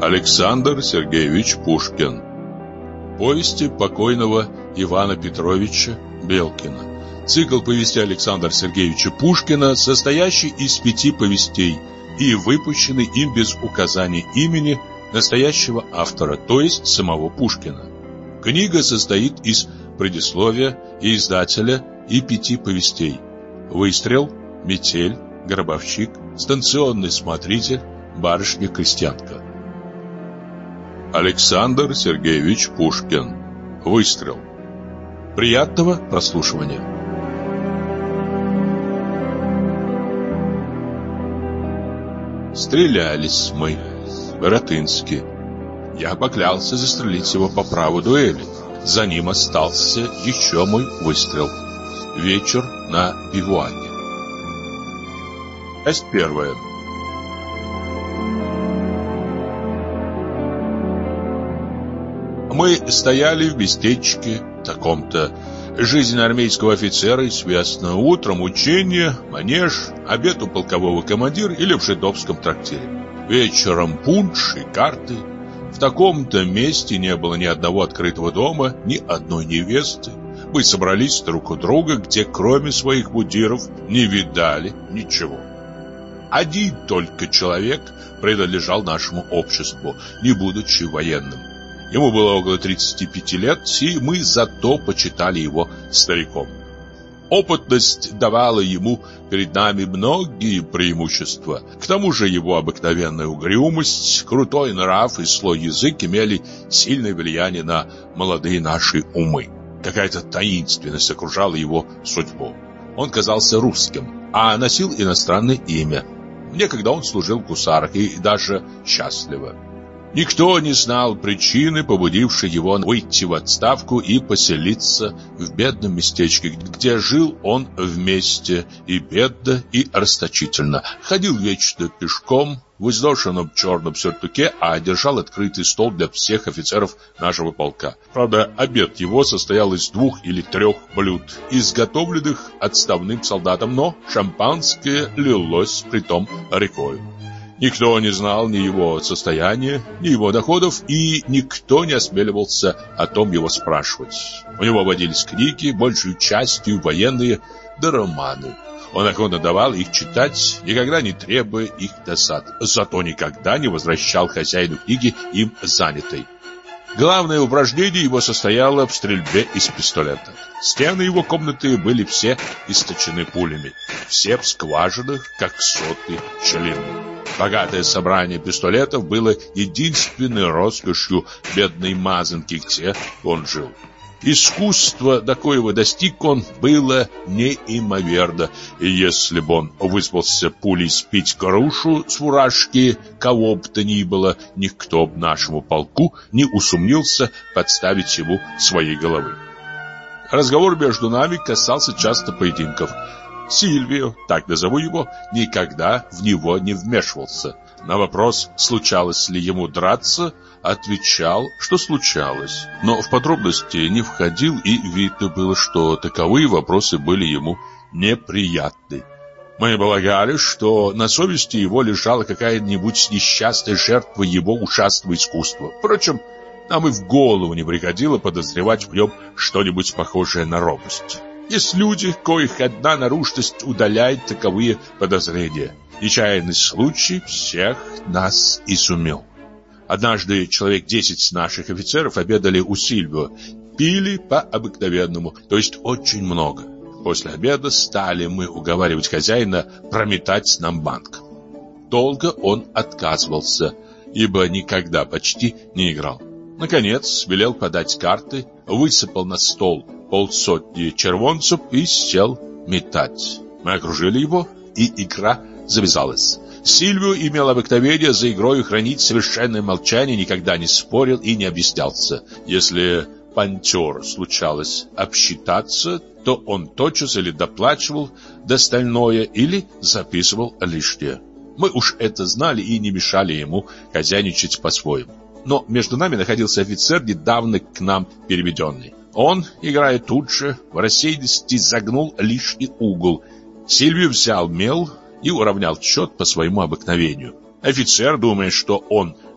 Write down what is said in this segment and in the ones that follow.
Александр Сергеевич Пушкин. Повести покойного Ивана Петровича Белкина. Цикл повестей Александра Сергеевича Пушкина, состоящий из 5 повестей и выпущенный им без указания имени настоящего автора, то есть самого Пушкина. Книга состоит из предисловия и издателя и 5 повестей: «Выстрел», «Метель», «Гробовщик», «Станционный смотритель», «Барышня-крестьянка». Александр Сергеевич Пушкин. «Выстрел». Приятного прослушивания. Стрелялись мы, Боротынский. Я поклялся застрелить его по праву дуэли. За ним остался еще мой выстрел. Вечер на бивуаке. Часть 1. Мы стояли в местечке таком-то. Жизнь армейского офицера известна. Утром учение, манеж, обед у полкового командира или в жидовском трактире. Вечером пунш и карты. В таком-то месте не было ни одного открытого дома, ни одной невесты. Мы собрались друг у друга, где кроме своих мундиров не видали ничего. Один только человек принадлежал нашему обществу, не будучи военным. Ему было около 35 лет, и мы зато почитали его стариком. Опытность давала ему перед нами многие преимущества. К тому же его обыкновенная угрюмость, крутой нрав и злой язык имели сильное влияние на молодые наши умы. Какая-то таинственность окружала его судьбу. Он казался русским, а носил иностранное имя. Некогда он служил в гусарах и даже счастливо. Никто не знал причины, побудившей его выйти в отставку и поселиться в бедном местечке, где жил он вместе и бедно, и расточительно. Ходил вечно пешком, в изношенном черном сюртуке, а держал открытый стол для всех офицеров нашего полка. Правда, обед его состоял из 2 или 3 блюд, изготовленных отставным солдатом, но шампанское лилось притом рекою. Никто не знал ни его состояния, ни его доходов, и никто не осмеливался о том его спрашивать. У него водились книги, большей частью военные, да романы. Он охотно давал их читать, никогда не требуя их досад, зато никогда не возвращал хозяину книги им занятой. Главное упражнение его состояло в стрельбе из пистолета. Стены его комнаты были все источены пулями, все в скважинах, как соты пчелиные. Богатое собрание пистолетов было единственной роскошью бедной мазанки, где он жил. Искусство, до коего достиг он, было неимоверно, и если бы он вызвался пулей сбить грушу с фуражки кого бы то ни было, никто б нашему полку не усомнился подставить ему своей головы. Разговор между нами касался часто поединков. Сильвио, так назову его, никогда в него не вмешивался. На вопрос, случалось ли ему драться, отвечал, что случалось, но в подробности не входил, и видно было, что таковые вопросы были ему неприятны. Мы полагали, что на совести его лежала какая-нибудь несчастная жертва его ужасного искусства. Впрочем, нам и в голову не приходило подозревать в нем что-нибудь похожее на робость. Есть люди, коих одна наружность удаляет таковые подозрения. Нечаянный случай всех нас изумил. Однажды человек 10 наших офицеров обедали у Сильвио, пили по-обыкновенному, то есть очень много. После обеда стали мы уговаривать хозяина прометать нам банк. Долго он отказывался, ибо никогда почти не играл. Наконец велел подать карты, высыпал на стол 50 червонцев и сел метать. Мы окружили его, и игра завязалась. Сильвио имел обыкновение за игрой хранить совершенное молчание, никогда не спорил и не объяснялся. Если пантер случалось обсчитаться, то он тотчас или доплачивал достальное, или записывал лишнее. Мы уж это знали и не мешали ему хозяйничать по-своему. Но между нами находился офицер, недавно к нам переведенный. Он, играя тут же, в рассеянности загнул лишний угол. Сильвио взял мел и уравнял счет по своему обыкновению. Офицер, думая, что он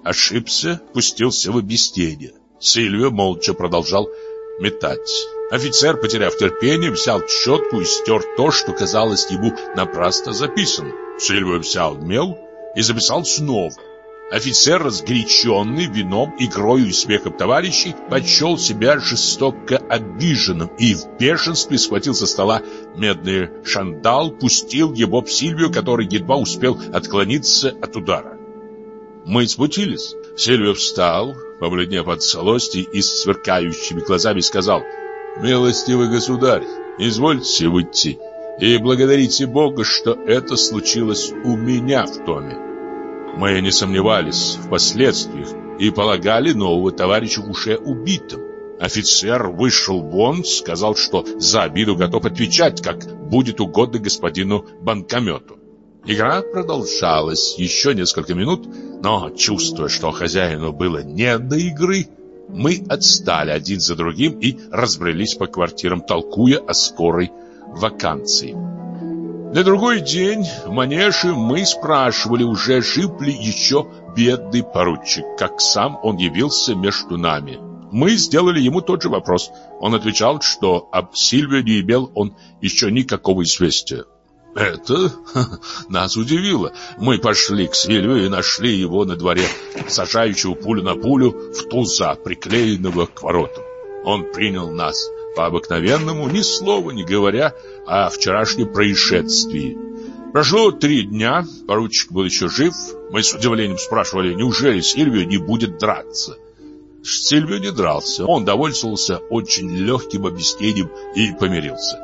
ошибся, пустился в объяснение. Сильвио молча продолжал метать. Офицер, потеряв терпение, взял щетку и стер то, что казалось ему напрасно записанным. Сильвио взял мел и записал снова. Офицер, разгоряченный вином, игрою и смехом товарищей, почел себя жестоко обиженным и в бешенстве схватил со стола медный шандал, пустил его в Сильвио, который едва успел отклониться от удара. Мы смутились. Сильвио встал, побледнев от злости и с сверкающими глазами сказал: «Милостивый государь, извольте выйти и благодарите Бога, что это случилось у меня в доме». Мы не сомневались в последствиях и полагали нового товарища уже убитым. Офицер вышел вон, сказал, что за обиду готов отвечать, как будет угодно господину банкомету. Игра продолжалась еще несколько минут, но, чувствуя, что хозяину было не до игры, мы отстали один за другим и разбрелись по квартирам, толкуя о скорой ваканции. На другой день в манеже мы спрашивали, уже жив ли еще бедный поручик, как сам он явился между нами. Мы сделали ему тот же вопрос. Он отвечал, что об Сильвио не имел он еще никакого известия. Это нас удивило. Мы пошли к Сильвио и нашли его на дворе, сажающего пулю на пулю в туза, приклеенного к воротам. Он принял нас по-обыкновенному, ни слова не говоря о вчерашнем происшествии. Прошло 3 дня, поручик был еще жив. Мы с удивлением спрашивали, неужели Сильвио не будет драться. Сильвио не дрался, он довольствовался очень легким объяснением и помирился.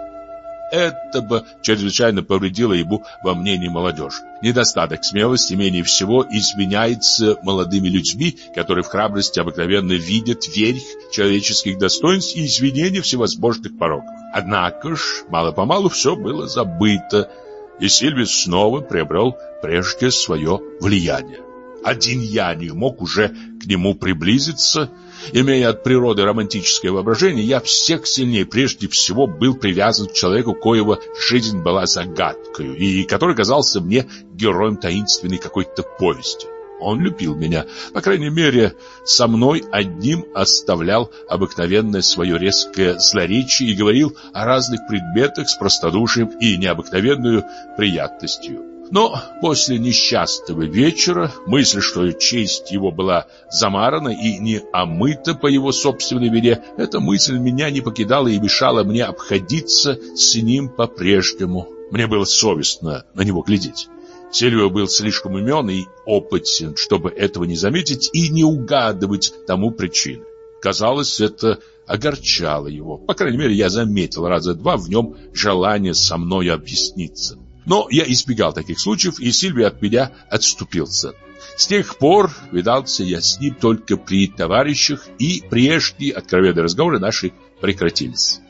Это бы чрезвычайно повредило ему во мнении молодежи. Недостаток смелости менее всего изменяется молодыми людьми, которые в храбрости обыкновенно видят верх человеческих достоинств и извинения всевозможных пороков. Однако ж, мало-помалу все было забыто, и Сильвио снова приобрел прежде свое влияние. Один я не мог уже к нему приблизиться. Имея от природы романтическое воображение, я всех сильнее прежде всего был привязан к человеку, коего жизнь была загадкою, и который казался мне героем таинственной какой-то повести. Он любил меня, по крайней мере, со мной одним оставлял обыкновенное свое резкое злоречие и говорил о разных предметах с простодушием и необыкновенную приятностью. Но после несчастного вечера, мысль, что честь его была замарана и не омыта по его собственной вине, эта мысль меня не покидала и мешала мне обходиться с ним по-прежнему. Мне было совестно на него глядеть. Сильвио был слишком умен и опытен, чтобы этого не заметить и не угадывать тому причины. Казалось, это огорчало его. По крайней мере, я заметил раза 2 в нем желание со мной объясниться. Но я избегал таких случаев, и Сильвио от меня отступился. С тех пор видался я с ним только при товарищах, и прежние откровенные разговоры наши прекратились.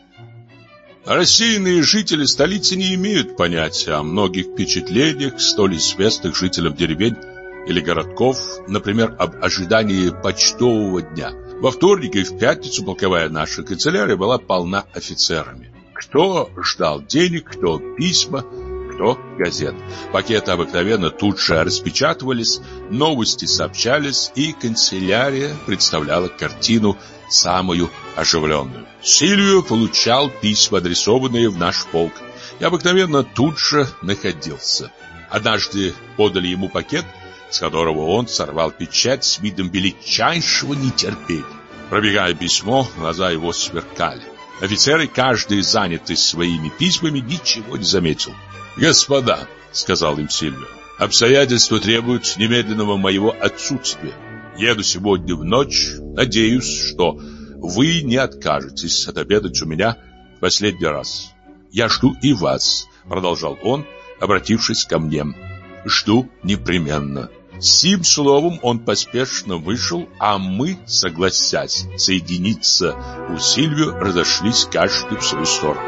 Рассеянные жители столицы не имеют понятия о многих впечатлениях, столь известных жителям деревень или городков, например, об ожидании почтового дня. Во вторник и в пятницу полковая наша канцелярия была полна офицерами. Кто ждал денег, кто письма, кто газет. Пакеты обыкновенно тут же распечатывались, новости сообщались, и канцелярия представляла картину самую оживленную. Сильвио получал письма, адресованные в наш полк, и обыкновенно тут же находился. Однажды подали ему пакет, с которого он сорвал печать с видом величайшего нетерпения. Пробегая письмо, глаза его сверкали. Офицеры, каждый занятый своими письмами, ничего не заметил. «Господа», — сказал им Сильвио, — «обстоятельства требуют немедленного моего отсутствия. Еду сегодня в ночь, надеюсь, что вы не откажетесь отобедать у меня в последний раз. Я жду и вас», — продолжал он, обратившись ко мне. «Жду непременно». С сим словом он поспешно вышел, а мы, согласясь соединиться у Сильвио, разошлись каждый в свою сторону.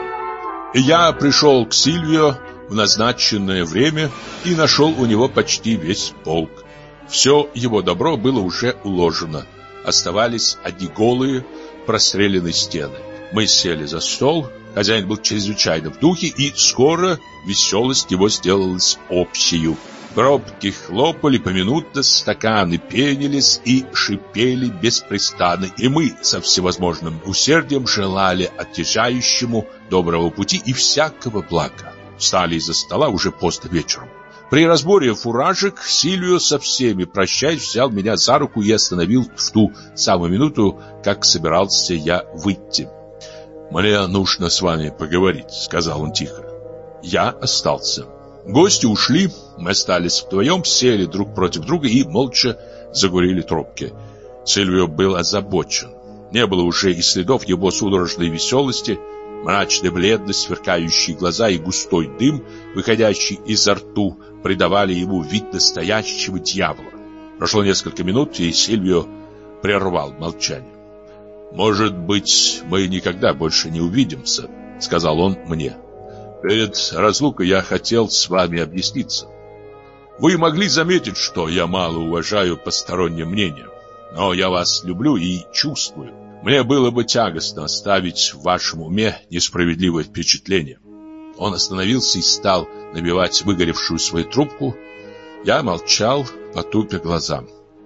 Я пришел к Сильвио в назначенное время и нашел у него почти весь полк. Все его добро было уже уложено. Оставались одни голые, простреленные стены. Мы сели за стол. Хозяин был чрезвычайно в духе, и скоро веселость его сделалась общею. Пробки хлопали поминутно, стаканы пенились и шипели беспрестанно, и мы со всевозможным усердием желали отъезжающему доброго пути и всякого блага. Встали из-за стола уже поздно вечером. При разборе фуражек Сильвио со всеми, прощаясь, взял меня за руку и остановил в ту самую минуту, как собирался я выйти. «Мне нужно с вами поговорить», — сказал он тихо. Я остался. Гости ушли, мы остались вдвоем, сели друг против друга и молча закурили трубки. Сильвио был озабочен. Не было уже и следов его судорожной веселости. Мрачная бледность, сверкающие глаза и густой дым, выходящий изо рту, придавали ему вид настоящего дьявола. Прошло несколько минут, и Сильвио прервал молчание. «Может быть, мы никогда больше не увидимся», — сказал он мне. «Перед разлукой я хотел с вами объясниться. Вы могли заметить, что я мало уважаю постороннее мнение, но я вас люблю и чувствую. Мне было бы тягостно оставить в вашем уме несправедливое впечатление». Он остановился и стал набивать выгоревшую свою трубку. Я молчал, потупя глаза.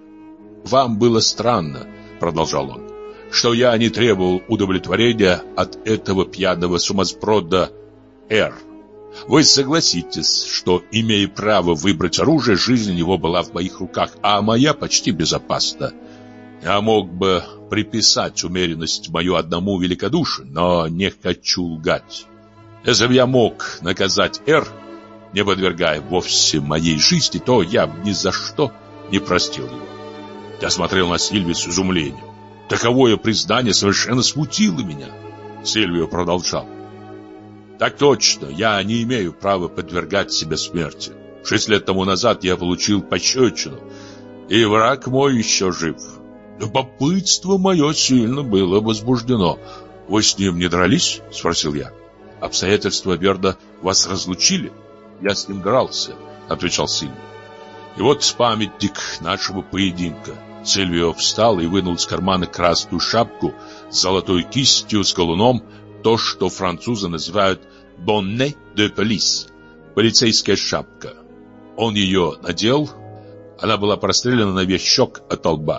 «Вам было странно, — продолжал он, — что я не требовал удовлетворения от этого пьяного сумасброда Р. Вы согласитесь, что, имея право выбрать оружие, жизнь его была в моих руках, а моя почти безопасна. Я мог бы приписать умеренность мою одному великодушию, но не хочу лгать. Если бы я мог наказать Р, не подвергая вовсе моей жизни, то я ни за что не простил его». Я смотрел на Сильвио с изумлением. Таковое признание совершенно смутило меня. Сильвио продолжал. «Так точно, я не имею права подвергать себя смерти. 6 лет тому назад я получил пощечину, и враг мой еще жив. Любопытство мое сильно было возбуждено. Вы с ним не дрались?» — спросил я. «Обстоятельства, верно, вас разлучили?» «Я с ним дрался», — отвечал Сильвио. «И вот памятник нашего поединка». Сильвио встал и вынул из кармана красную шапку с золотой кистью, с галуном, то, что французы называют «bonnet de police» — полицейская шапка. Он ее надел, она была прострелена на весь щек от лба.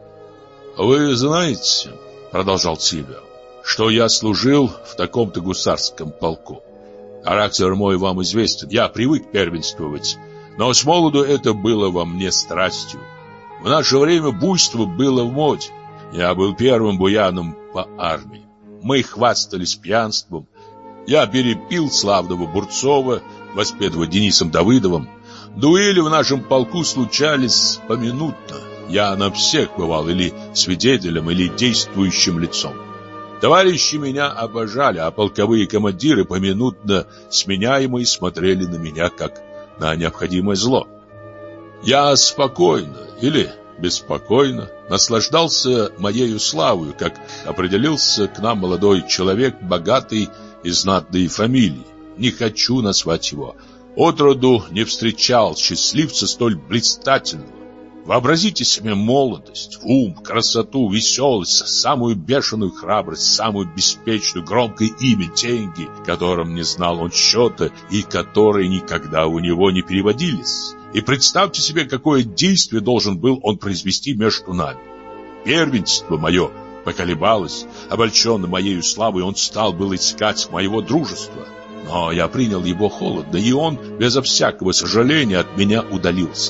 «Вы знаете, — продолжал Сильвио, — что я служил в таком-то гусарском полку. Характер мой вам известен, я привык первенствовать, но с молоду это было во мне страстью. В наше время буйство было в моде. Я был первым буяном по армии. Мы хвастались пьянством. Я перепил славного Бурцова, воспетого Денисом Давыдовым. Дуэли в нашем полку случались поминутно. Я на всех бывал или свидетелем, или действующим лицом. Товарищи меня обожали, а полковые командиры поминутно сменяемые смотрели на меня как на необходимое зло. Я спокойно или беспокойно наслаждался моею славою, как определился к нам молодой человек, богатый и знатной фамилии. Не хочу назвать его. Отроду не встречал счастливца столь блистательного. Вообразите себе молодость, ум, красоту, веселость, самую бешеную храбрость, самую беспечную, громкое имя, деньги, которым не знал он счета и которые никогда у него не переводились. И представьте себе, какое действие должен был он произвести между нами. Первенство мое поколебалось, обольщенный моею славой, он стал был искать моего дружества. Но я принял его холодно, и он безо всякого сожаления от меня удалился.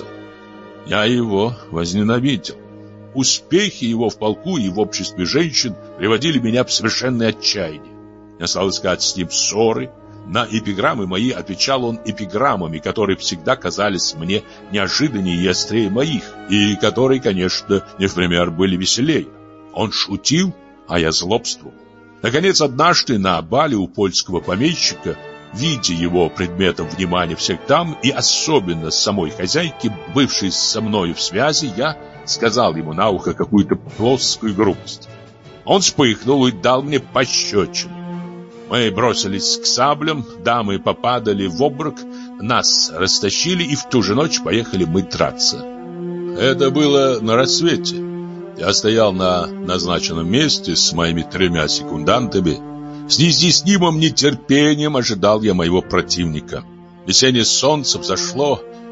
Я его возненавидел. Успехи его в полку и в обществе женщин приводили меня в совершенное отчаяние. Я стал искать с ним ссоры. На эпиграммы мои отвечал он эпиграммами, которые всегда казались мне неожиданнее и острее моих, и которые, конечно, не в пример были веселее. Он шутил, а я злобствовал. Наконец, однажды на бале у польского помещика, видя его предметом внимания всех дам и особенно самой хозяйки, бывшей со мною в связи, я сказал ему на ухо какую-то плоскую грубость. Он вспыхнул и дал мне пощечину. Мы бросились к саблям, дамы попадали в обморок, нас растащили, и в ту же ночь поехали мы драться. Это было на рассвете. Я стоял на назначенном месте с моими 3 секундантами. С неизъяснимым нетерпением ожидал я моего противника. Весеннее солнце взошло,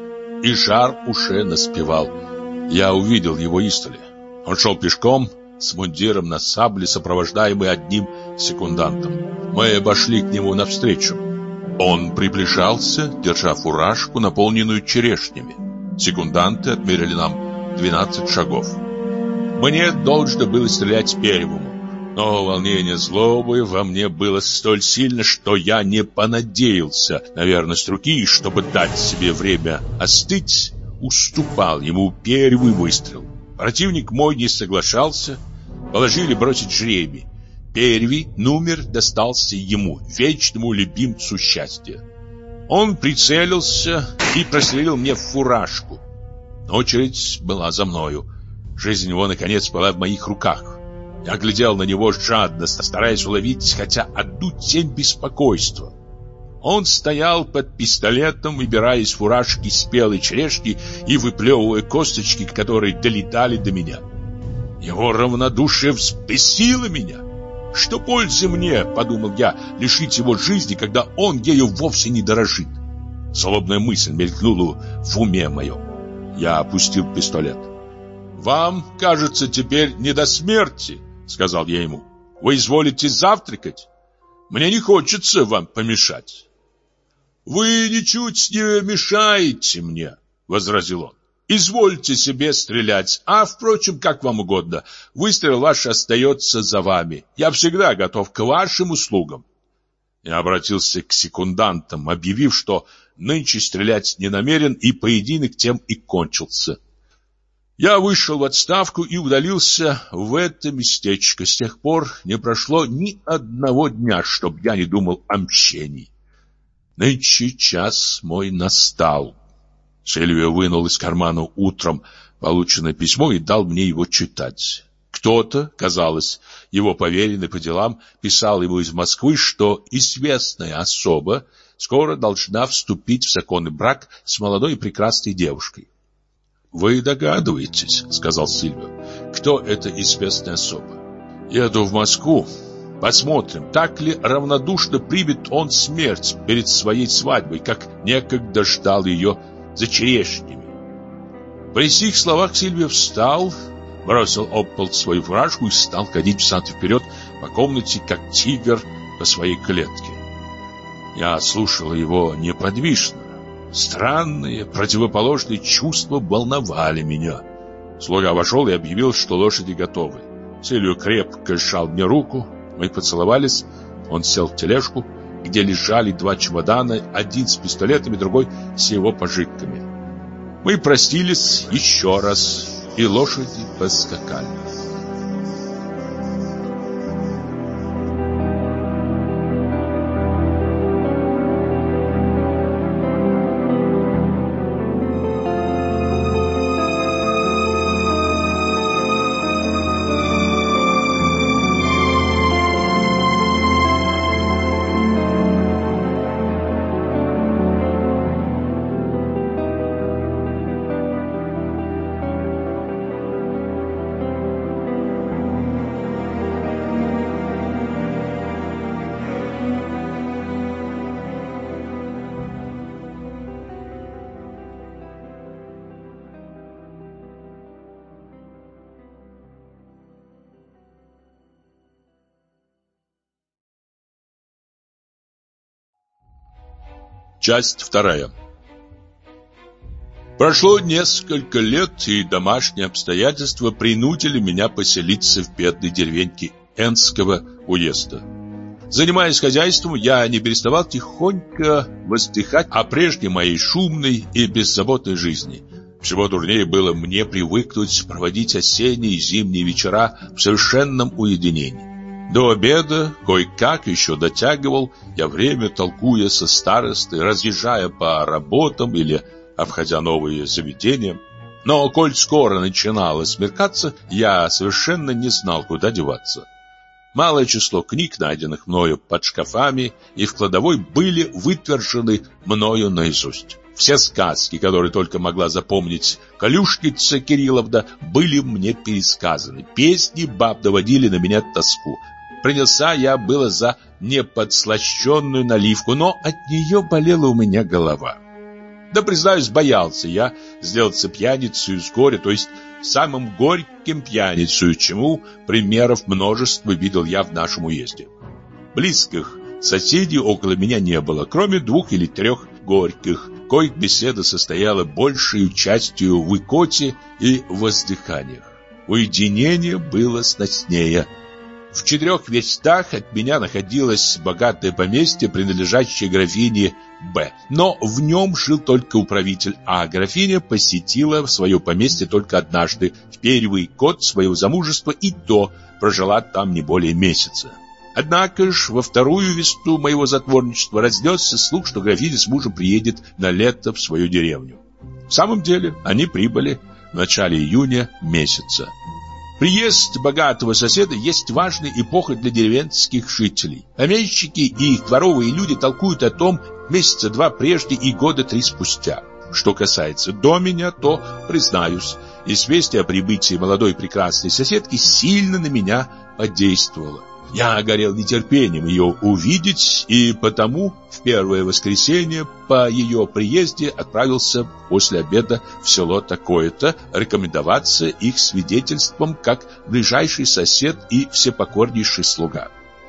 и жар уже наспевал. Я увидел его издали. Он шел пешком, с мундиром на сабле, сопровождаемый одним секундантом. Мы обошли к нему навстречу. Он приближался, держа фуражку, наполненную черешнями. Секунданты отмерили нам 12 шагов. Мне должно было стрелять первому, но волнение злобы во мне было столь сильно, что я не понадеялся на верность руки, и чтобы дать себе время остыть, уступал ему первый выстрел. Противник мой не соглашался, положили бросить жребий. Первый номер достался ему, вечному любимцу счастья. Он прицелился и прострелил мне в фуражку. Очередь была за мною. Жизнь его, наконец, была в моих руках. Я глядел на него жадно, стараясь уловить хотя одну тень беспокойства. Он стоял под пистолетом, выбирая из фуражки спелые черешки и выплевывая косточки, которые долетали до меня. Его равнодушие взбесило меня. Что пользы мне, подумал я, лишить его жизни, когда он ею вовсе не дорожит? Злобная мысль мелькнула в уме моем. Я опустил пистолет. «Вам, кажется, теперь не до смерти», — сказал я ему. «Вы изволите завтракать? Мне не хочется вам помешать». «Вы ничуть не мешаете мне», — возразил он. «Извольте себе стрелять, а, впрочем, как вам угодно. Выстрел ваш остается за вами. Я всегда готов к вашим услугам». Я обратился к секундантам, объявив, что нынче стрелять не намерен, и поединок тем и кончился. Я вышел в отставку и удалился в это местечко. С тех пор не прошло ни одного дня, чтоб я не думал о мщении. Нынче час мой настал. Сильвио вынул из кармана утром полученное письмо и дал мне его читать. Кто-то, казалось, его поверенный по делам, писал ему из Москвы, что известная особа скоро должна вступить в законный брак с молодой и прекрасной девушкой. «Вы догадываетесь, — сказал Сильвио, — кто эта известная особа? Еду в Москву. Посмотрим, так ли равнодушно примет он смерть перед своей свадьбой, как некогда ждал ее за черешнями». При сих словах Сильвио встал, бросил об пол свою фуражку и стал ходить взад и вперед по комнате, как тигр по своей клетке. Я слушал его неподвижно. Странные, противоположные чувства волновали меня. Слуга вошел и объявил, что лошади готовы. Сильвио крепко сжал мне руку, мы поцеловались. Он сел в тележку, где лежали 2 чемодана, один с пистолетами, другой с его пожитками. Мы простились еще раз, и лошади поскакали. Часть 2. Прошло несколько лет, и домашние обстоятельства принудили меня поселиться в бедной деревеньке Энского уезда. Занимаясь хозяйством, я не переставал тихонько воздыхать о прежней моей шумной и беззаботной жизни. Всего дурнее было мне привыкнуть проводить осенние и зимние вечера в совершенном уединении. До обеда кое-как еще дотягивал я время, толкуя со старостой, разъезжая по работам или обходя новые заведения. Но коль скоро начинало смеркаться, я совершенно не знал, куда деваться. Малое число книг, найденных мною под шкафами и в кладовой, были вытвержены мною наизусть. Все сказки, которые только могла запомнить Калюшница Кирилловна, были мне пересказаны. Песни баб доводили на меня тоску. Принялся я было за неподслащенную наливку, но от нее болела у меня голова. Да, признаюсь, боялся я сделаться пьяницей с горя, то есть самым горьким пьяницей, чему примеров множество видел я в нашем уезде. Близких соседей около меня не было, кроме 2 или 3 горьких, коих беседа состояла большей частью в икоте и воздыханиях. Уединение было сноснее. В 4 верстах от меня находилось богатое поместье, принадлежащее графине Б. Но в нем жил только управитель, а графиня посетила свое поместье только однажды, в первый год своего замужества, и то прожила там не более месяца. Однако ж во 2-ю весту моего затворничества разнесся слух, что графиня с мужем приедет на лето в свою деревню. В самом деле они прибыли в начале июня месяца. Приезд богатого соседа есть важная эпоха для деревенских жителей. Помещики и их дворовые люди толкуют о том месяца 2 прежде и года 3 спустя. Что касается до меня, то, признаюсь, известие о прибытии молодой прекрасной соседки сильно на меня подействовало. Я горел нетерпением ее увидеть, и потому в первое воскресенье по ее приезде отправился после обеда в село такое-то рекомендоваться их свидетельством как ближайший сосед и всепокорнейший слуга.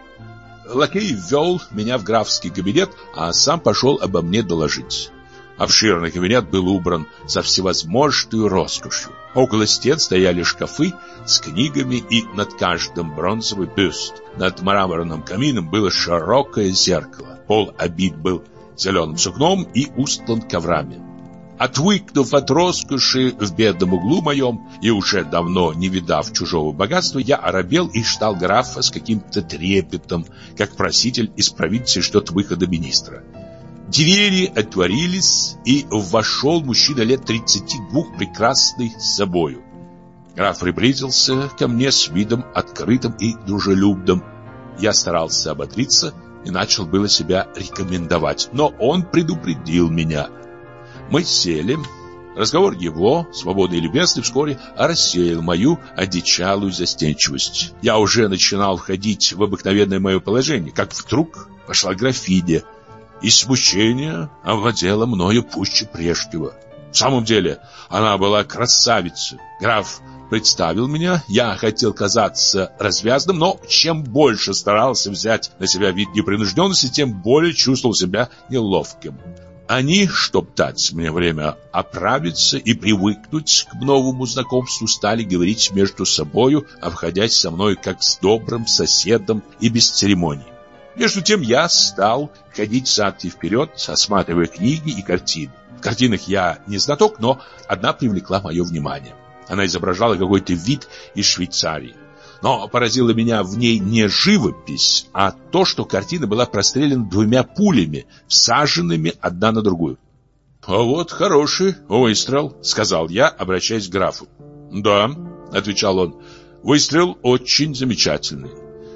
Лакей ввел меня в графский кабинет, а сам пошел обо мне доложить. Обширный кабинет был убран со всевозможной роскошью. Около стен стояли шкафы с книгами, и над каждым бронзовый бюст. Над мраморным камином было широкое зеркало. Пол обит был зеленым сукном и устлан коврами. Отвыкнув от роскоши в бедном углу моем и уже давно не видав чужого богатства, я оробел и ждал графа с каким-то трепетом, как проситель из провинции ждет выхода министра. Двери отворились, и вошел мужчина лет 32, прекрасный собою. Граф приблизился ко мне с видом открытым и дружелюбным. Я старался ободриться и начал было себя рекомендовать, но он предупредил меня. Мы сели. Разговор его, свободный и любезный, вскоре рассеял мою одичалую застенчивость. Я уже начинал входить в обыкновенное мое положение, как вдруг пошла графиня, и смущение овладело мною пуще прежнего. В самом деле, она была красавицей. Граф представил меня, я хотел казаться развязным, но чем больше старался взять на себя вид непринужденности, тем более чувствовал себя неловким. Они, чтоб дать мне время оправиться и привыкнуть к новому знакомству, стали говорить между собою, обходясь со мной как с добрым соседом и без церемоний. Между тем я стал ходить взад и вперед, осматривая книги и картины. В картинах я не знаток, но одна привлекла мое внимание. Она изображала какой-то вид из Швейцарии. Но поразило меня в ней не живопись, а то, что картина была прострелена 2 пулями, всаженными одна на другую. «А вот хороший выстрел», — сказал я, обращаясь к графу. «Да», — отвечал он, — «выстрел очень замечательный».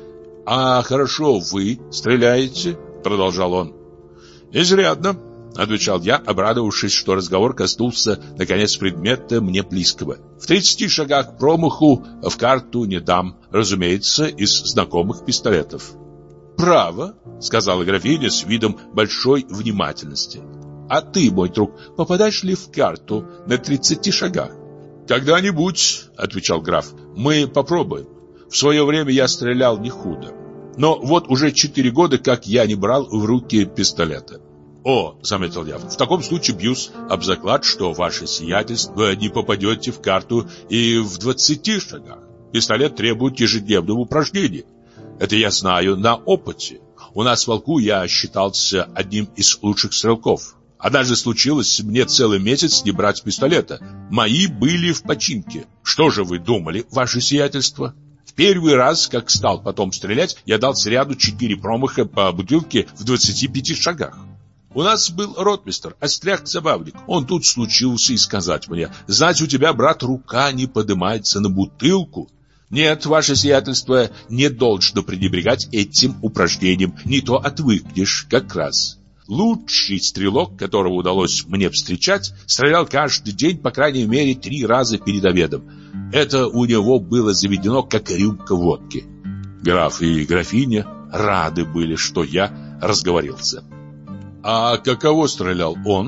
«А хорошо вы стреляете?» — продолжал он. «Изрядно», — отвечал я, обрадовавшись, что разговор коснулся, наконец, предмета мне близкого. «В 30 шагах промаху в карту не дам, разумеется, из знакомых пистолетов». «Право», — сказала графиня с видом большой внимательности. «А ты, мой друг, попадаешь ли в карту на 30 шагах?» «Когда-нибудь», — отвечал граф, — «мы попробуем. В свое время я стрелял не худо. Но вот уже 4 года, как я не брал в руки пистолета». «О», — заметил я, — «в таком случае бьюсь об заклад, что ваше сиятельство не попадете в карту и в 20 шагах. Пистолет требует ежедневного упражнения. Это я знаю на опыте. У нас в полку я считался одним из лучших стрелков. Однажды случилось мне целый месяц не брать пистолета. Мои были в починке. Что же вы думали, ваше сиятельство? В первый раз, как стал потом стрелять, я дал сряду 4 промаха по бутылке в 25 шагах. У нас был ротмистр, остряк-забавник. Он тут случился и сказать мне: «Знать, у тебя, брат, рука не подымается на бутылку». Нет, ваше сиятельство, не должно пренебрегать этим упражнением, не то отвыкнешь как раз. Лучший стрелок, которого удалось мне встречать, стрелял каждый день, по крайней мере, 3 раза перед обедом. Это у него было заведено, как рюмка водки. Граф и графиня рады были, что я разговорился. «А каково стрелял он?»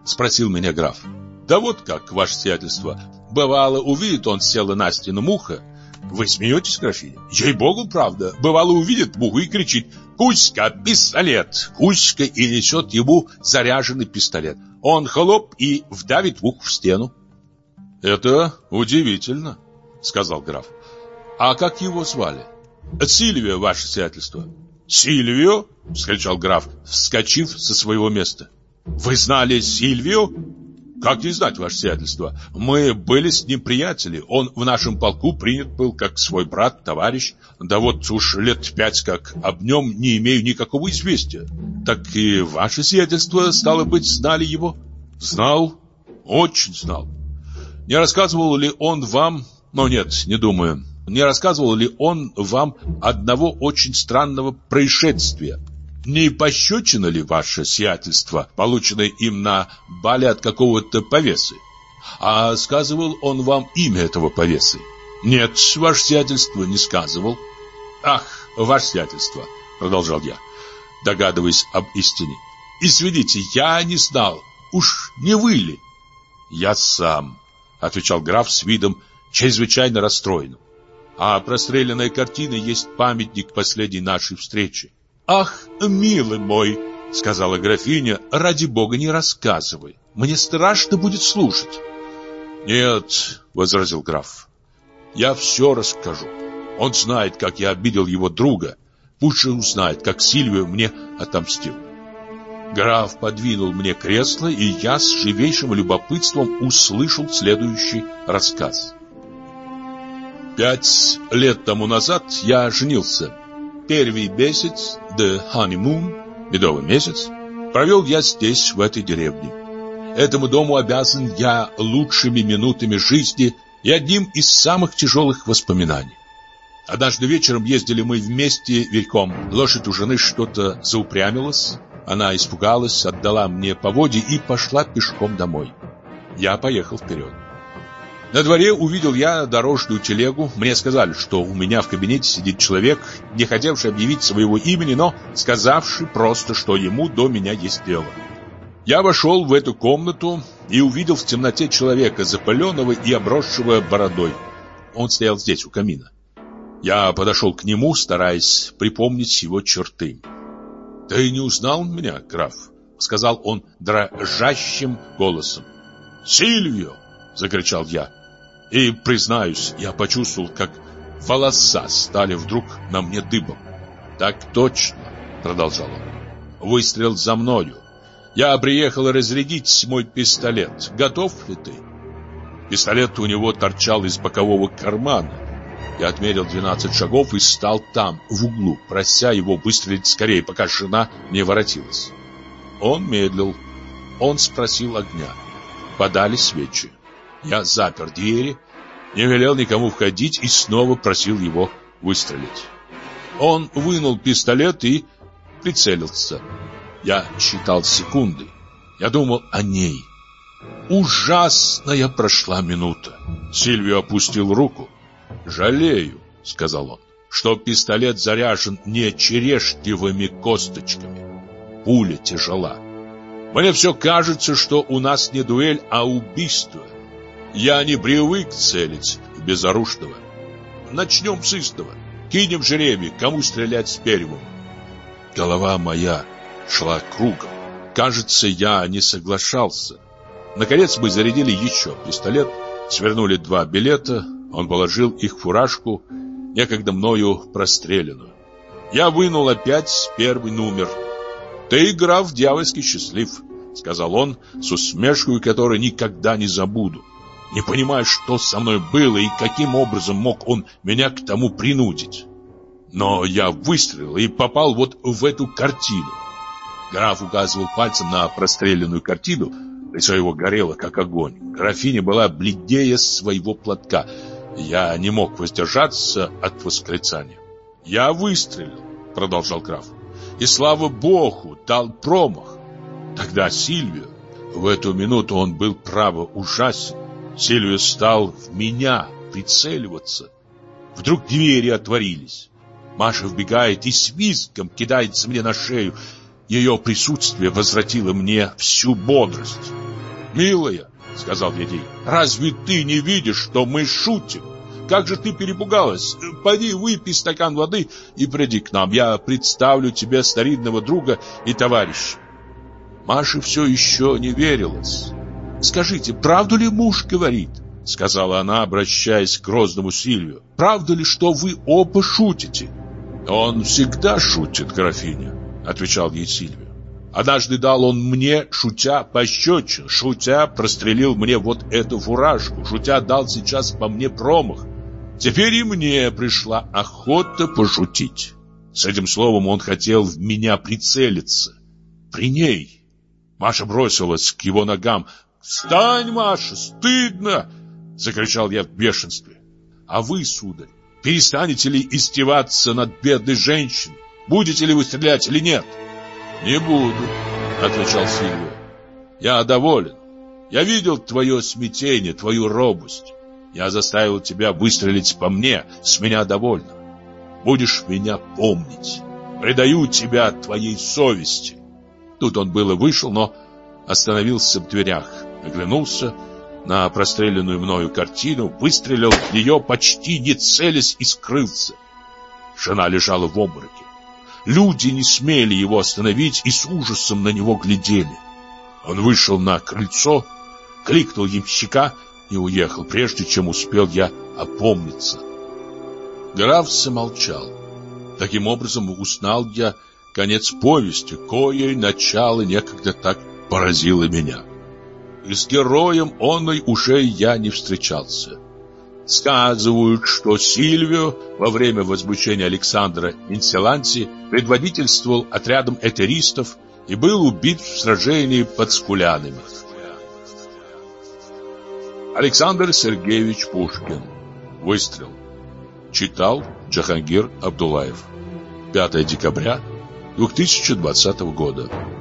спросил меня граф. Да вот как, ваше сиятельство. Бывало, увидит он села на стену муха. Вы смеетесь, графиня? Ей-богу, правда. Бывало, увидит муху и кричит: «Кузька, пистолет!» Кузька и несет ему заряженный пистолет. Он хлоп и вдавит муху в стену. Это удивительно, сказал граф. А как его звали? Сильвио, ваше сиятельство. Сильвио? Вскричал граф, вскочив со своего места. Вы знали Сильвио? Как не знать, ваше сиятельство? Мы были с ним приятели. Он в нашем полку принят был как свой брат, товарищ. Да вот уж лет 5 как об нем не имею никакого известия. Так и ваше сиятельство, стало быть, знали его? Знал, очень знал. Не рассказывал ли он вам... Ну нет, не думаю. Не рассказывал ли он вам одного очень странного происшествия? Не пощечина ли ваше сиятельство, полученное им на бале от какого-то повесы? А сказывал он вам имя этого повесы? Нет, ваше сиятельство, не сказывал. Ах, ваше сиятельство, продолжал я, догадываясь об истине. Извините, я не знал. Уж не вы ли? Я сам, отвечал граф с видом чрезвычайно расстроенным. А простреленная картина есть памятник последней нашей встречи. «Ах, милый мой!» — сказала графиня. «Ради бога, не рассказывай. Мне страшно будет слушать». «Нет», — возразил граф, — «я все расскажу. Он знает, как я обидел его друга. Пусть же узнает, как Сильвио мне отомстил». Граф подвинул мне кресло, и я с живейшим любопытством услышал следующий рассказ. 5 лет тому назад я женился. Первый месяц, the honeymoon, медовый месяц, провел я здесь, в этой деревне. Этому дому обязан я лучшими минутами жизни и одним из самых тяжелых воспоминаний. Однажды вечером ездили мы вместе верхом. Лошадь у жены что-то заупрямилась. Она испугалась, отдала мне поводья и пошла пешком домой. Я поехал вперед. На дворе увидел я дорожную телегу. Мне сказали, что у меня в кабинете сидит человек, не хотевший объявить своего имени, но сказавший просто, что ему до меня есть дело. Я вошел в эту комнату и увидел в темноте человека, запыленного и обросшего бородой. Он стоял здесь, у камина. Я подошел к нему, стараясь припомнить его черты. «Ты не узнал меня, граф?» — сказал он дрожащим голосом. «Сильвио!» — закричал я. И, признаюсь, я почувствовал, как волоса стали вдруг на мне дыбом. «Так точно», — продолжал он. «Выстрел за мною. Я приехал разрядить мой пистолет. Готов ли ты?» Пистолет у него торчал из бокового кармана. Я отмерил 12 шагов и стал там, в углу, прося его выстрелить скорее, пока жена не воротилась. Он медлил. Он спросил огня. Подали свечи. Я запер двери, не велел никому входить и снова просил его выстрелить. Он вынул пистолет и прицелился. Я считал секунды. Я думал о ней. Ужасная прошла минута. Сильвио опустил руку. «Жалею», — сказал он, — «что пистолет заряжен не черешневыми косточками. Пуля тяжела. Мне все кажется, что у нас не дуэль, а убийство. Я не привык целить в безоружного. Начнем с истого. Кинем жеребий, кому стрелять первым». Голова моя шла кругом. Кажется, я не соглашался. Наконец мы зарядили еще пистолет, свернули 2 билета. Он положил их в фуражку, некогда мною простреленную. Я вынул опять первый номер. «Ты, граф, дьявольски счастлив», — сказал он с усмешкой, которую никогда не забуду. Не понимаю, что со мной было и каким образом мог он меня к тому принудить. Но я выстрелил и попал вот в эту картину. Граф указывал пальцем на простреленную картину. Лицо его горело, как огонь. Графиня была бледнее своего платка. Я не мог воздержаться от восклицания. «Я выстрелил», — продолжал граф, — «и, слава богу, дал промах. Тогда Сильвио, в эту минуту он был, право, ужасен. Сильвио стал в меня прицеливаться. Вдруг двери отворились. Маша вбегает и с визгом кидается мне на шею. Ее присутствие возвратило мне всю бодрость. «Милая», — сказал я ей, — «разве ты не видишь, что мы шутим? Как же ты перепугалась? Поди выпей стакан воды и приди к нам. Я представлю тебе старинного друга и товарища». Маше все еще не верилось. «Скажите, правду ли муж говорит?» — сказала она, обращаясь к грозному Сильвию. «Правда ли, что вы оба шутите?» «Он всегда шутит, графиня», — отвечал ей Сильвио. «Однажды дал он мне, шутя, пощечину, шутя прострелил мне вот эту фуражку, шутя дал сейчас по мне промах. Теперь и мне пришла охота пошутить». С этим словом он хотел в меня прицелиться. При ней. Маша бросилась к его ногам. «Встань, Маша, стыдно!» — закричал я в бешенстве. «А вы, сударь, перестанете ли издеваться над бедной женщиной? Будете ли вы стрелять или нет?» «Не буду», — отвечал Сильвио. «Я доволен. Я видел твое смятение, твою робость. Я заставил тебя выстрелить по мне, с меня довольно. Будешь меня помнить. Предаю тебя твоей совести». Тут он было вышел, но остановился в дверях, оглянулся на простреленную мною картину, выстрелил в нее, почти не целясь, и скрылся. Жена лежала в обмороке. Люди не смели его остановить и с ужасом на него глядели. Он вышел на крыльцо, кликнул ямщика и уехал, прежде чем успел я опомниться. Граф замолчал. Таким образом узнал я конец повести, коей начало некогда так поразило меня. И с героем оной уже я не встречался. Сказывают, что Сильвио во время возмущения Александра Инселанти предводительствовал отрядом этеристов и был убит в сражении под Скулянами. Александр Сергеевич Пушкин. Выстрел. Читал Джахангир Абдуллаев. 5 декабря 2020 года.